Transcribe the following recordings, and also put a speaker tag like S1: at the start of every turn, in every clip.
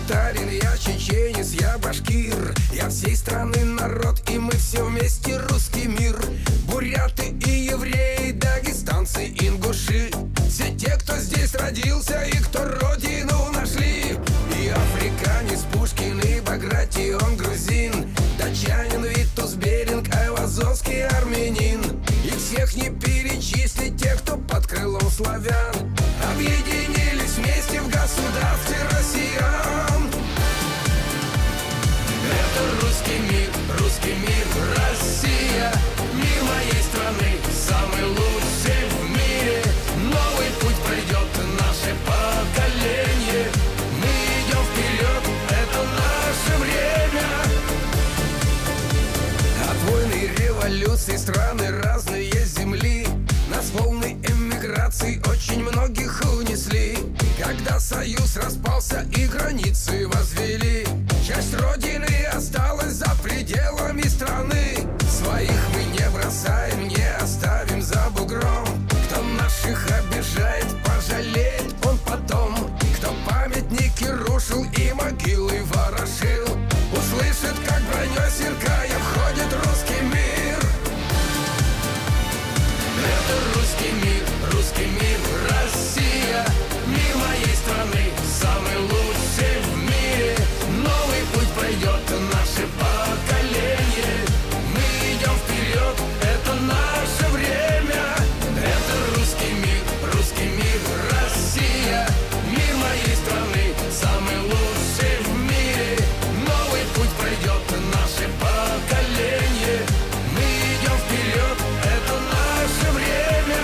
S1: татарин, я чеченец, я башкир. Я всей страны народ, и мы все вместе русский мир. Буряты и евреи, дагестанцы, ингуши, все те, кто здесь родился и кто родину нашли. И африканец Пушкин, и Багратион грузин, датчанин Витус Беринг, айвазовский армянин. И всех не перечислить, тех, кто под крылом славян объединились вместе в государстве россиян. Это русский мир, Россия, мир моей страны, самый лучший в мире. Новый путь пройдет наше поколение. Мы идем вперед, это наше время. От войны и революций страны разные земли, нас волны эмиграции очень многих унесли. Когда союз распался и границы возвели, часть родины осталась за пределами страны. Своих мы не бросаем, не оставим за бугром. Кто наших обижает, пожалеет он потом. Кто памятники рушил и могилы ворошил, услышит, как броней сверкая входит русский мир. Это русский мир, Россия, мир моей страны, самый лучший в мире. Новый путь пройдет наше поколение. Мы идем вперед, это наше время. Это русский мир, Россия, мир моей страны, самый лучший в мире. Новый путь пройдет наше поколение. Мы идем вперед, это наше время.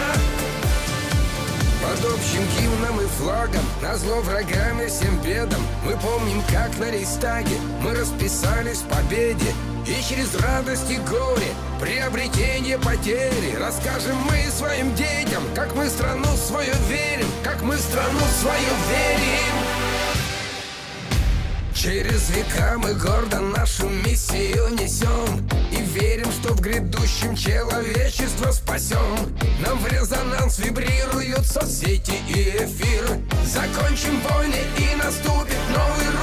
S1: Под общим гимном и флагом, назло врагам и всем бедам, мы помним, как на Рейхстаге мы расписались в победе. И через радость и горе, приобретение потери, расскажем мы своим детям, как мы страну свою верим, как мы страну свою верим. Через века мы гордо нашу миссию несем и верим, что в грядущем человечество спасем. Нам в резонанс вибрируют соцсети и эфир. Закончим войны и наступит новый